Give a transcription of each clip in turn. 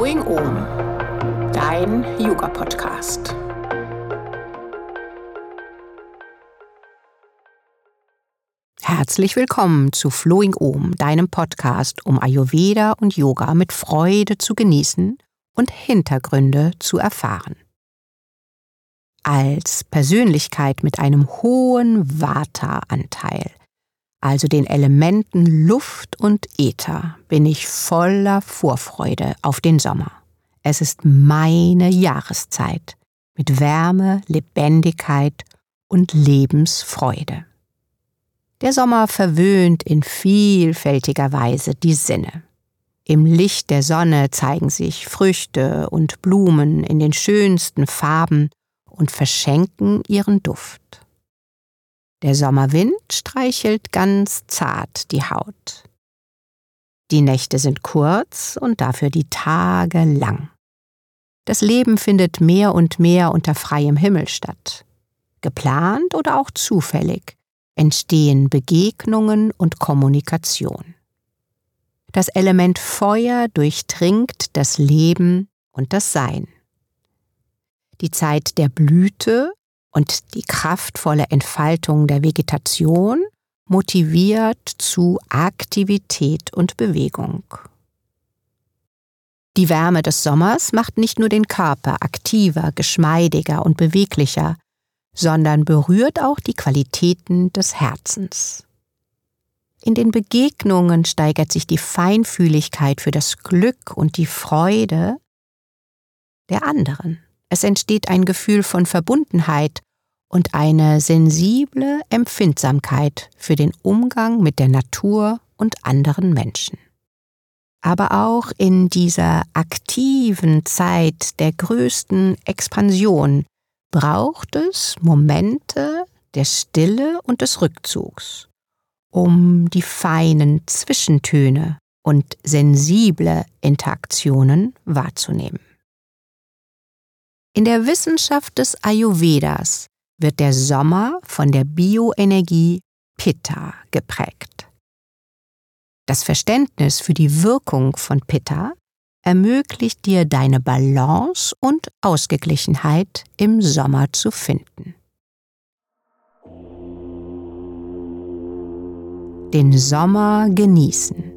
Flowing Om, dein Yoga-Podcast. Herzlich willkommen zu Flowing Om, deinem Podcast, um Ayurveda und Yoga mit Freude zu genießen und Hintergründe zu erfahren. Als Persönlichkeit mit einem hohen Vata-Anteil, also den Elementen Luft und Äther, bin ich voller Vorfreude auf den Sommer. Es ist meine Jahreszeit mit Wärme, Lebendigkeit und Lebensfreude. Der Sommer verwöhnt in vielfältiger Weise die Sinne. Im Licht der Sonne zeigen sich Früchte und Blumen in den schönsten Farben und verschenken ihren Duft. Der Sommerwind streichelt ganz zart die Haut. Die Nächte sind kurz und dafür die Tage lang. Das Leben findet mehr und mehr unter freiem Himmel statt. Geplant oder auch zufällig entstehen Begegnungen und Kommunikation. Das Element Feuer durchdringt das Leben und das Sein. Die Zeit der Blüte und die kraftvolle Entfaltung der Vegetation motiviert zu Aktivität und Bewegung. Die Wärme des Sommers macht nicht nur den Körper aktiver, geschmeidiger und beweglicher, sondern berührt auch die Qualitäten des Herzens. In den Begegnungen steigert sich die Feinfühligkeit für das Glück und die Freude der anderen. Es entsteht ein Gefühl von Verbundenheit und eine sensible Empfindsamkeit für den Umgang mit der Natur und anderen Menschen. Aber auch in dieser aktiven Zeit der größten Expansion braucht es Momente der Stille und des Rückzugs, um die feinen Zwischentöne und sensible Interaktionen wahrzunehmen. In der Wissenschaft des Ayurvedas wird der Sommer von der Bioenergie Pitta geprägt. Das Verständnis für die Wirkung von Pitta ermöglicht dir deine Balance und Ausgeglichenheit im Sommer zu finden. Den Sommer genießen.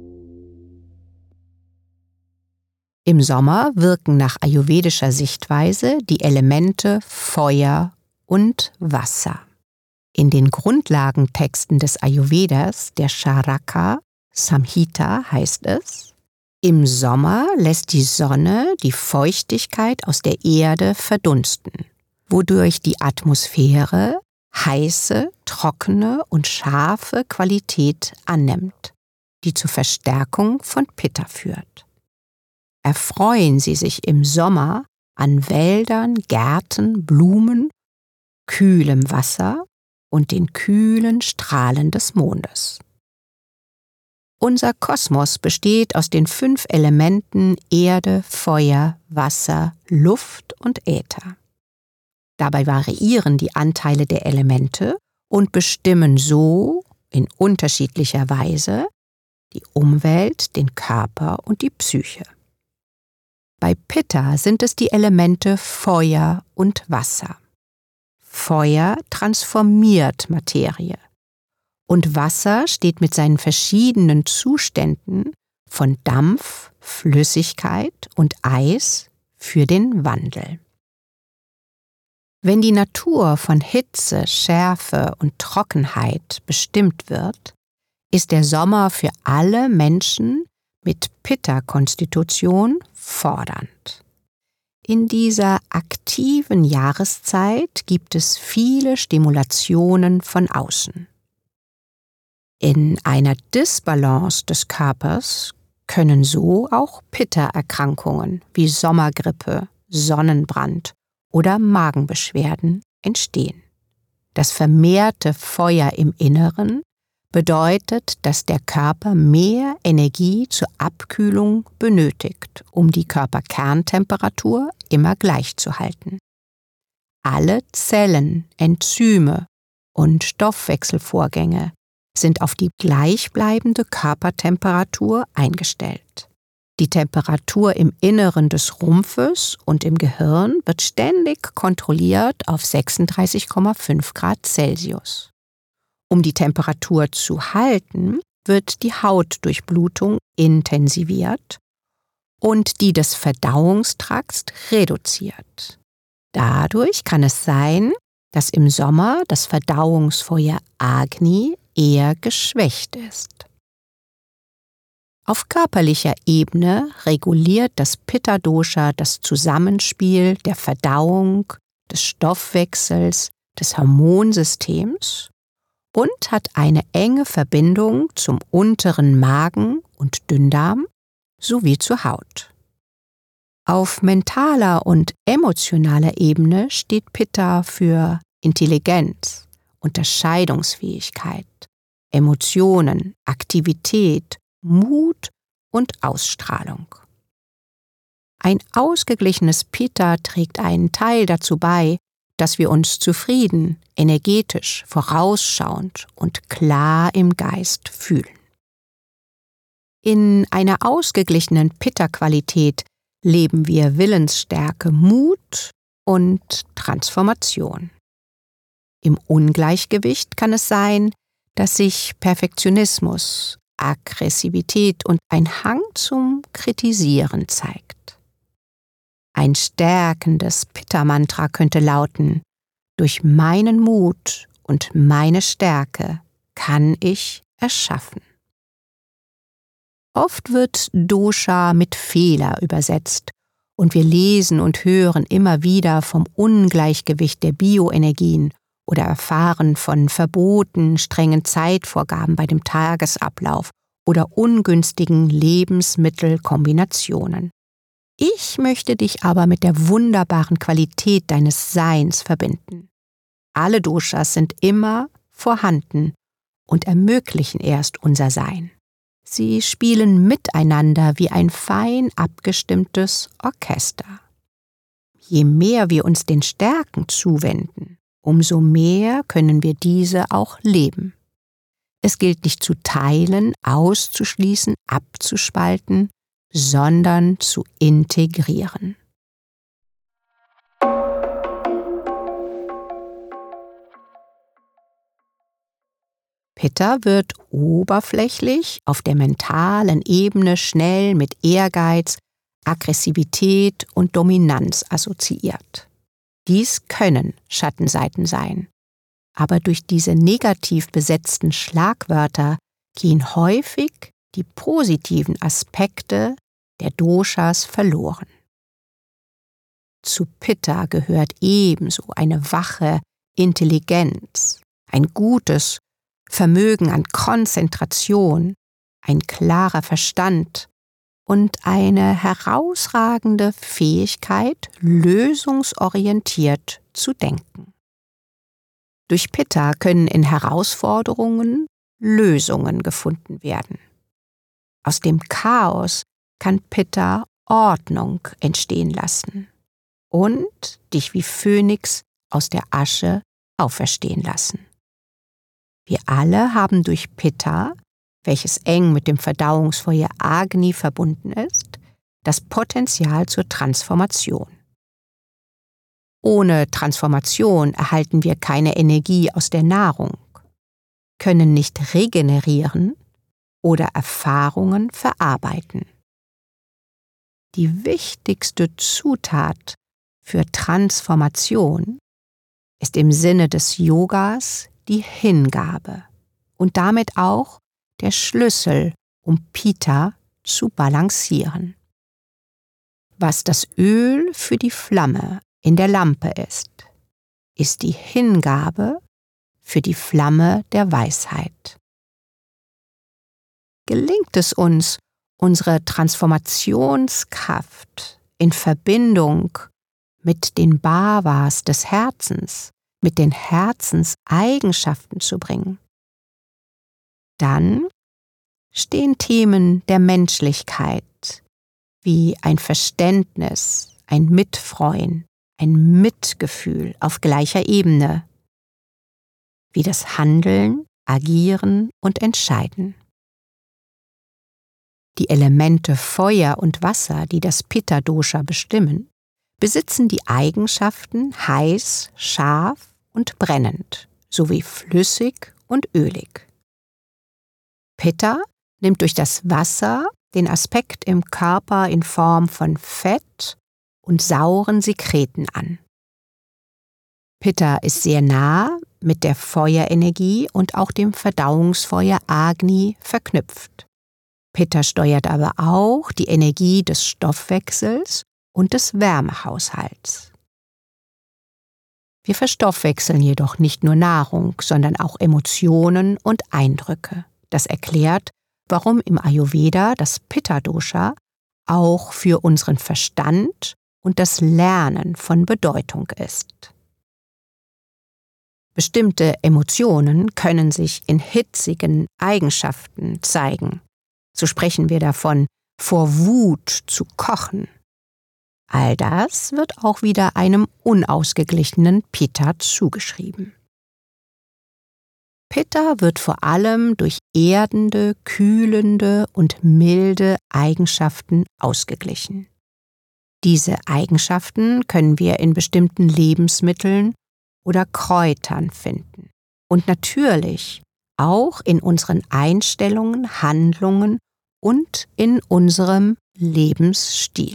Im Sommer wirken nach ayurvedischer Sichtweise die Elemente Feuer und Wasser. In den Grundlagentexten des Ayurvedas, der Charaka Samhita, heißt es: Im Sommer lässt die Sonne die Feuchtigkeit aus der Erde verdunsten, wodurch die Atmosphäre heiße, trockene und scharfe Qualität annimmt, die zur Verstärkung von Pitta führt. Erfreuen Sie sich im Sommer an Wäldern, Gärten, Blumen, kühlem Wasser und den kühlen Strahlen des Mondes. Unser Kosmos besteht aus den 5 Elementen Erde, Feuer, Wasser, Luft und Äther. Dabei variieren die Anteile der Elemente und bestimmen so in unterschiedlicher Weise die Umwelt, den Körper und die Psyche. Bei Pitta sind es die Elemente Feuer und Wasser. Feuer transformiert Materie und Wasser steht mit seinen verschiedenen Zuständen von Dampf, Flüssigkeit und Eis für den Wandel. Wenn die Natur von Hitze, Schärfe und Trockenheit bestimmt wird, ist der Sommer für alle Menschen mit Pitta-Konstitution fordernd. In dieser aktiven Jahreszeit gibt es viele Stimulationen von außen. In einer Disbalance des Körpers können so auch Pitta-Erkrankungen wie Sommergrippe, Sonnenbrand oder Magenbeschwerden entstehen. Das vermehrte Feuer im Inneren bedeutet, dass der Körper mehr Energie zur Abkühlung benötigt, um die Körperkerntemperatur immer gleich zu halten. Alle Zellen, Enzyme und Stoffwechselvorgänge sind auf die gleichbleibende Körpertemperatur eingestellt. Die Temperatur im Inneren des Rumpfes und im Gehirn wird ständig kontrolliert auf 36,5 Grad Celsius. Um die Temperatur zu halten, wird die Hautdurchblutung intensiviert und die des Verdauungstrakts reduziert. Dadurch kann es sein, dass im Sommer das Verdauungsfeuer Agni eher geschwächt ist. Auf körperlicher Ebene reguliert das Pitta-Dosha das Zusammenspiel der Verdauung, des Stoffwechsels, des Hormonsystems und hat eine enge Verbindung zum unteren Magen und Dünndarm sowie zur Haut. Auf mentaler und emotionaler Ebene steht Pitta für Intelligenz, Unterscheidungsfähigkeit, Emotionen, Aktivität, Mut und Ausstrahlung. Ein ausgeglichenes Pitta trägt einen Teil dazu bei, dass wir uns zufrieden, energetisch, vorausschauend und klar im Geist fühlen. In einer ausgeglichenen Pitta-Qualität leben wir Willensstärke, Mut und Transformation. Im Ungleichgewicht kann es sein, dass sich Perfektionismus, Aggressivität und ein Hang zum Kritisieren zeigt. Ein stärkendes Pitta-Mantra könnte lauten: Durch meinen Mut und meine Stärke kann ich erschaffen. Oft wird Dosha mit Fehler übersetzt und wir lesen und hören immer wieder vom Ungleichgewicht der Bioenergien oder erfahren von Verboten, strengen Zeitvorgaben bei dem Tagesablauf oder ungünstigen Lebensmittelkombinationen. Ich möchte dich aber mit der wunderbaren Qualität deines Seins verbinden. Alle Doshas sind immer vorhanden und ermöglichen erst unser Sein. Sie spielen miteinander wie ein fein abgestimmtes Orchester. Je mehr wir uns den Stärken zuwenden, umso mehr können wir diese auch leben. Es gilt nicht zu teilen, auszuschließen, abzuspalten, sondern zu integrieren. Pitta wird oberflächlich auf der mentalen Ebene schnell mit Ehrgeiz, Aggressivität und Dominanz assoziiert. Dies können Schattenseiten sein, aber durch diese negativ besetzten Schlagwörter gehen häufig die positiven Aspekte der Doshas verloren. Zu Pitta gehört ebenso eine wache Intelligenz, ein gutes Vermögen an Konzentration, ein klarer Verstand und eine herausragende Fähigkeit, lösungsorientiert zu denken. Durch Pitta können in Herausforderungen Lösungen gefunden werden. Aus dem Chaos kann Pitta Ordnung entstehen lassen und dich wie Phönix aus der Asche auferstehen lassen. Wir alle haben durch Pitta, welches eng mit dem Verdauungsfeuer Agni verbunden ist, das Potenzial zur Transformation. Ohne Transformation erhalten wir keine Energie aus der Nahrung, können nicht regenerieren oder Erfahrungen verarbeiten. Die wichtigste Zutat für Transformation ist im Sinne des Yogas die Hingabe und damit auch der Schlüssel, um Pitta zu balancieren. Was das Öl für die Flamme in der Lampe ist die Hingabe für die Flamme der Weisheit. Gelingt es uns, unsere Transformationskraft in Verbindung mit den Bhavas des Herzens, mit den Herzenseigenschaften zu bringen, dann stehen Themen der Menschlichkeit wie ein Verständnis, ein Mitfreuen, ein Mitgefühl auf gleicher Ebene, wie das Handeln, Agieren und Entscheiden. Die Elemente Feuer und Wasser, die das Pitta-Dosha bestimmen, besitzen die Eigenschaften heiß, scharf und brennend, sowie flüssig und ölig. Pitta nimmt durch das Wasser den Aspekt im Körper in Form von Fett und sauren Sekreten an. Pitta ist sehr nah mit der Feuerenergie und auch dem Verdauungsfeuer Agni verknüpft. Pitta steuert aber auch die Energie des Stoffwechsels und des Wärmehaushalts. Wir verstoffwechseln jedoch nicht nur Nahrung, sondern auch Emotionen und Eindrücke. Das erklärt, warum im Ayurveda das Pitta-Dosha auch für unseren Verstand und das Lernen von Bedeutung ist. Bestimmte Emotionen können sich in hitzigen Eigenschaften zeigen. So sprechen wir davon, vor Wut zu kochen. All das wird auch wieder einem unausgeglichenen Pitta zugeschrieben. Pitta wird vor allem durch erdende, kühlende und milde Eigenschaften ausgeglichen. Diese Eigenschaften können wir in bestimmten Lebensmitteln oder Kräutern finden und natürlich auch in unseren Einstellungen, Handlungen und in unserem Lebensstil.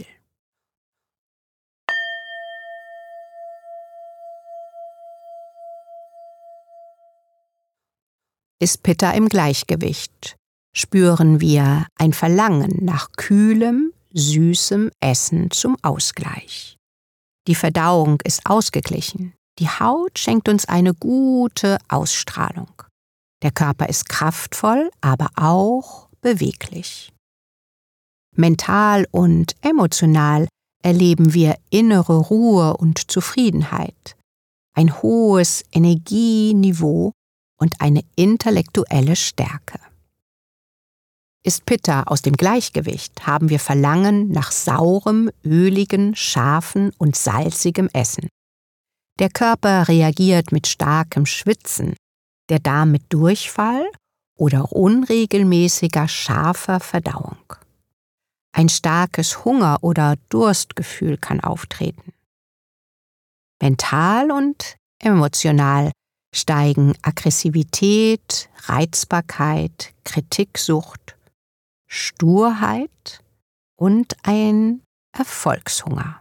Ist Pitta im Gleichgewicht, spüren wir ein Verlangen nach kühlem, süßem Essen zum Ausgleich. Die Verdauung ist ausgeglichen, die Haut schenkt uns eine gute Ausstrahlung. Der Körper ist kraftvoll, aber auch beweglich. Mental und emotional erleben wir innere Ruhe und Zufriedenheit, ein hohes Energieniveau und eine intellektuelle Stärke. Ist Pitta aus dem Gleichgewicht, haben wir Verlangen nach saurem, öligen, scharfen und salzigem Essen. Der Körper reagiert mit starkem Schwitzen, der Darm mit Durchfall oder unregelmäßiger, scharfer Verdauung. Ein starkes Hunger- oder Durstgefühl kann auftreten. Mental und emotional steigen Aggressivität, Reizbarkeit, Kritiksucht, Sturheit und ein Erfolgshunger.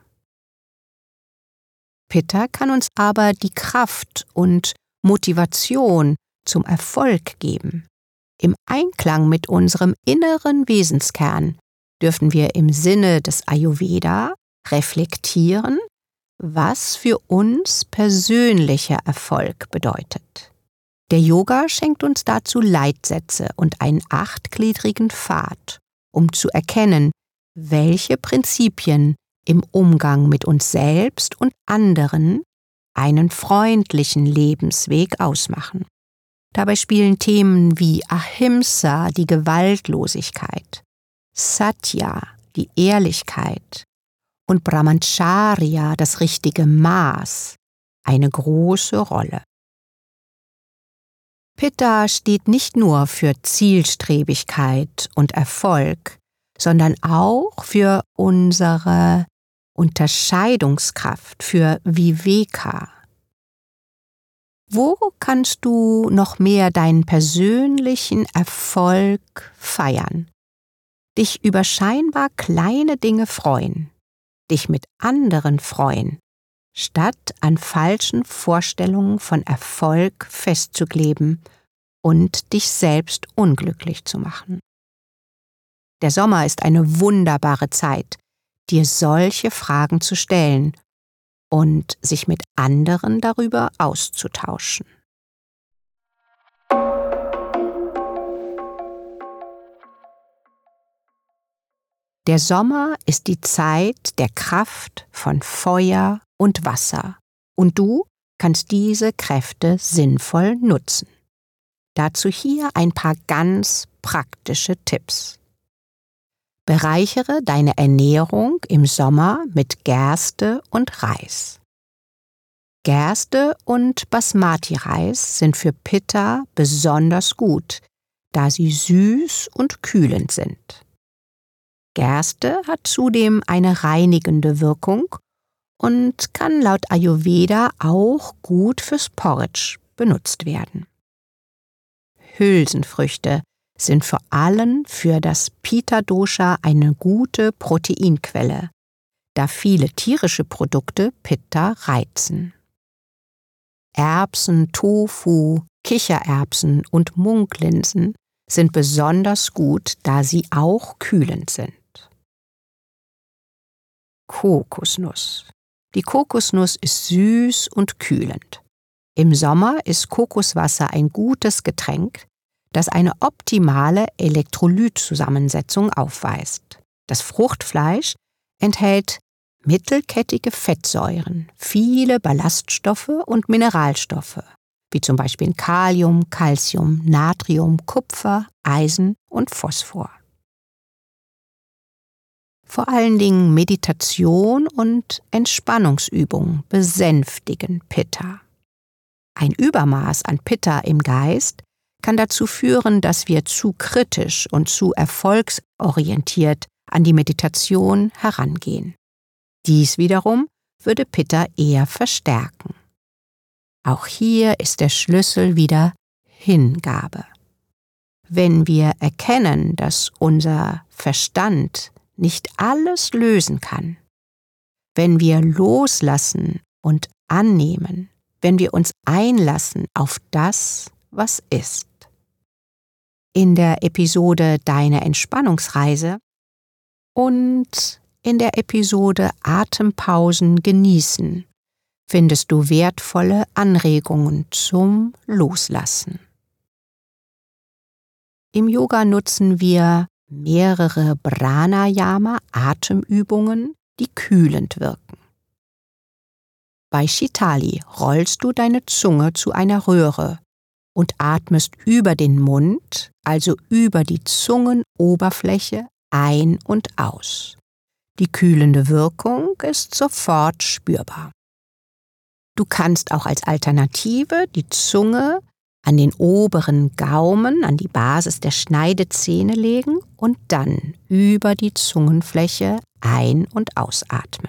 Pitta kann uns aber die Kraft und Motivation zum Erfolg geben. Im Einklang mit unserem inneren Wesenskern dürfen wir im Sinne des Ayurveda reflektieren, was für uns persönlicher Erfolg bedeutet. Der Yoga schenkt uns dazu Leitsätze und einen 8gliedrigen Pfad, um zu erkennen, welche Prinzipien im Umgang mit uns selbst und anderen einen freundlichen Lebensweg ausmachen. Dabei spielen Themen wie Ahimsa, die Gewaltlosigkeit, Satya, die Ehrlichkeit, und Brahmacharya, das richtige Maß, eine große Rolle. Pitta steht nicht nur für Zielstrebigkeit und Erfolg, sondern auch für unsere Unterscheidungskraft, für Viveka. Wo kannst du noch mehr deinen persönlichen Erfolg feiern? Dich über scheinbar kleine Dinge freuen, dich mit anderen freuen, statt an falschen Vorstellungen von Erfolg festzukleben und dich selbst unglücklich zu machen. Der Sommer ist eine wunderbare Zeit, dir solche Fragen zu stellen und sich mit anderen darüber auszutauschen. Der Sommer ist die Zeit der Kraft von Feuer und Wasser, und du kannst diese Kräfte sinnvoll nutzen. Dazu hier ein paar ganz praktische Tipps. Bereichere deine Ernährung im Sommer mit Gerste und Reis. Gerste und Basmati-Reis sind für Pitta besonders gut, da sie süß und kühlend sind. Gerste hat zudem eine reinigende Wirkung und kann laut Ayurveda auch gut fürs Porridge benutzt werden. Hülsenfrüchte sind vor allem für das Pitta-Dosha eine gute Proteinquelle, da viele tierische Produkte Pitta reizen. Erbsen, Tofu, Kichererbsen und Munklinsen sind besonders gut, da sie auch kühlend sind. Kokosnuss. Die Kokosnuss ist süß und kühlend. Im Sommer ist Kokoswasser ein gutes Getränk, das eine optimale Elektrolytzusammensetzung aufweist. Das Fruchtfleisch enthält mittelkettige Fettsäuren, viele Ballaststoffe und Mineralstoffe, wie zum Beispiel Kalium, Calcium, Natrium, Kupfer, Eisen und Phosphor. Vor allen Dingen Meditation und Entspannungsübungen besänftigen Pitta. Ein Übermaß an Pitta im Geist kann dazu führen, dass wir zu kritisch und zu erfolgsorientiert an die Meditation herangehen. Dies wiederum würde Pitta eher verstärken. Auch hier ist der Schlüssel wieder Hingabe. Wenn wir erkennen, dass unser Verstand nicht alles lösen kann, wenn wir loslassen und annehmen, wenn wir uns einlassen auf das, was ist. In der Episode Deine Entspannungsreise und in der Episode Atempausen genießen findest du wertvolle Anregungen zum Loslassen. Im Yoga nutzen wir mehrere Pranayama-Atemübungen, die kühlend wirken. Bei Shitali rollst du deine Zunge zu einer Röhre und atmest über den Mund, also über die Zungenoberfläche, ein und aus. Die kühlende Wirkung ist sofort spürbar. Du kannst auch als Alternative die Zunge an den oberen Gaumen, an die Basis der Schneidezähne legen und dann über die Zungenfläche ein- und ausatmen.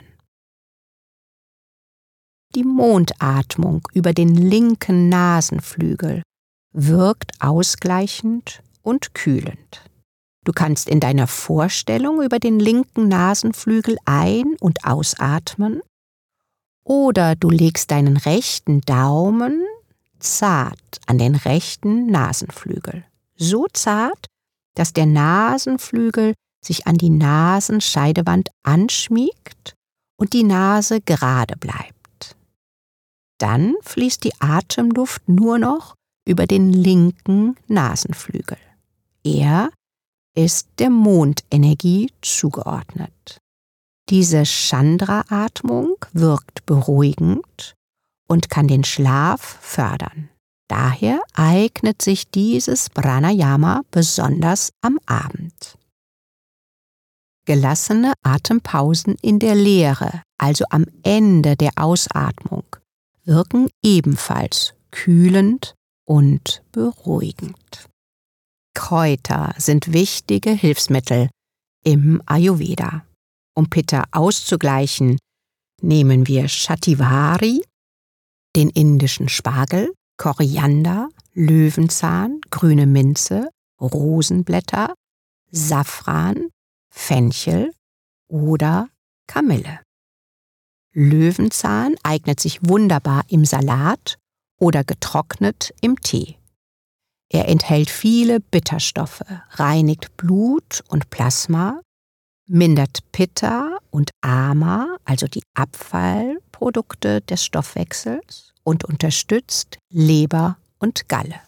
Die Mondatmung über den linken Nasenflügel wirkt ausgleichend und kühlend. Du kannst in deiner Vorstellung über den linken Nasenflügel ein- und ausatmen oder du legst deinen rechten Daumen zart an den rechten Nasenflügel. So zart, dass der Nasenflügel sich an die Nasenscheidewand anschmiegt und die Nase gerade bleibt. Dann fließt die Atemluft nur noch über den linken Nasenflügel. Er ist der Mondenergie zugeordnet. Diese Chandra-Atmung wirkt beruhigend und kann den Schlaf fördern. Daher eignet sich dieses Pranayama besonders am Abend. Gelassene Atempausen in der Leere, also am Ende der Ausatmung, wirken ebenfalls kühlend und beruhigend. Kräuter sind wichtige Hilfsmittel im Ayurveda. Um Pitta auszugleichen, nehmen wir Shativari, den indischen Spargel, Koriander, Löwenzahn, grüne Minze, Rosenblätter, Safran, Fenchel oder Kamille. Löwenzahn eignet sich wunderbar im Salat oder getrocknet im Tee. Er enthält viele Bitterstoffe, reinigt Blut und Plasma, mindert Pitta und Ama, also die Abfallprodukte des Stoffwechsels, und unterstützt Leber und Galle.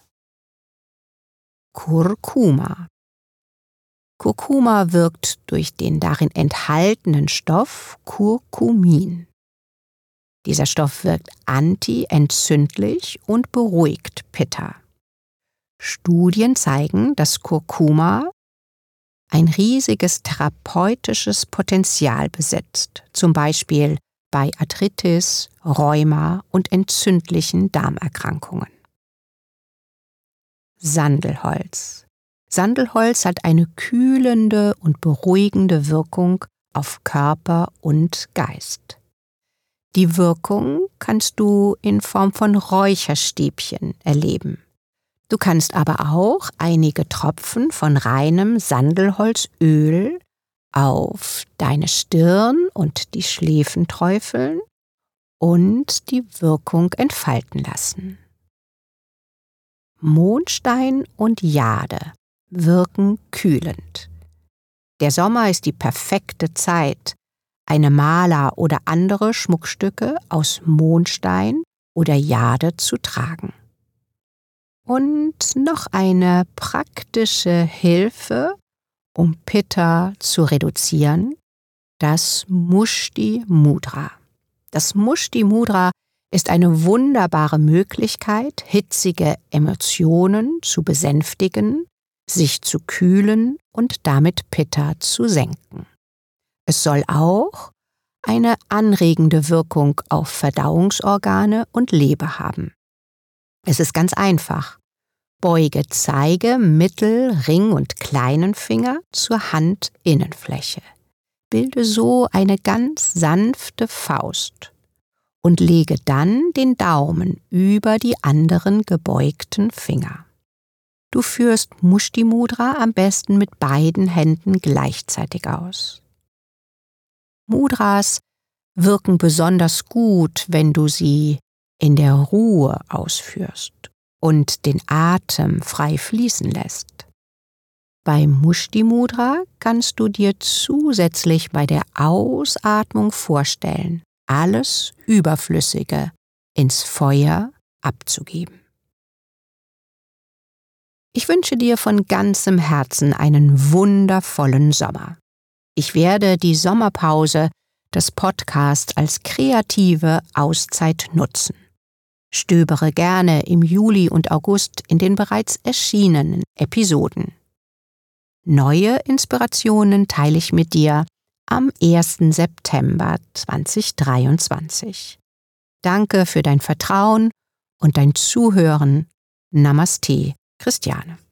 Kurkuma. Kurkuma wirkt durch den darin enthaltenen Stoff Curcumin. Dieser Stoff wirkt antientzündlich und beruhigt Pitta. Studien zeigen, dass Kurkuma ein riesiges therapeutisches Potenzial besitzt, zum Beispiel bei Arthritis, Rheuma und entzündlichen Darmerkrankungen. Sandelholz. Sandelholz hat eine kühlende und beruhigende Wirkung auf Körper und Geist. Die Wirkung kannst du in Form von Räucherstäbchen erleben. Du kannst aber auch einige Tropfen von reinem Sandelholzöl auf deine Stirn und die Schläfen träufeln und die Wirkung entfalten lassen. Mondstein und Jade wirken kühlend. Der Sommer ist die perfekte Zeit, eine Maler oder andere Schmuckstücke aus Mondstein oder Jade zu tragen. Und noch eine praktische Hilfe, um Pitta zu reduzieren, das Mushti Mudra. Das Mushti Mudra ist eine wunderbare Möglichkeit, hitzige Emotionen zu besänftigen, sich zu kühlen und damit Pitta zu senken. Es soll auch eine anregende Wirkung auf Verdauungsorgane und Leber haben. Es ist ganz einfach. Beuge Zeige, Mittel-, Ring- und kleinen Finger zur Handinnenfläche. Bilde so eine ganz sanfte Faust und lege dann den Daumen über die anderen gebeugten Finger. Du führst Mushti Mudra am besten mit beiden Händen gleichzeitig aus. Mudras wirken besonders gut, wenn du sie in der Ruhe ausführst und den Atem frei fließen lässt. Beim Mushti Mudra kannst du dir zusätzlich bei der Ausatmung vorstellen, alles Überflüssige ins Feuer abzugeben. Ich wünsche dir von ganzem Herzen einen wundervollen Sommer. Ich werde die Sommerpause des Podcasts als kreative Auszeit nutzen. Stöbere gerne im Juli und August in den bereits erschienenen Episoden. Neue Inspirationen teile ich mit dir am 1. September 2023. Danke für dein Vertrauen und dein Zuhören. Namaste, Christiane.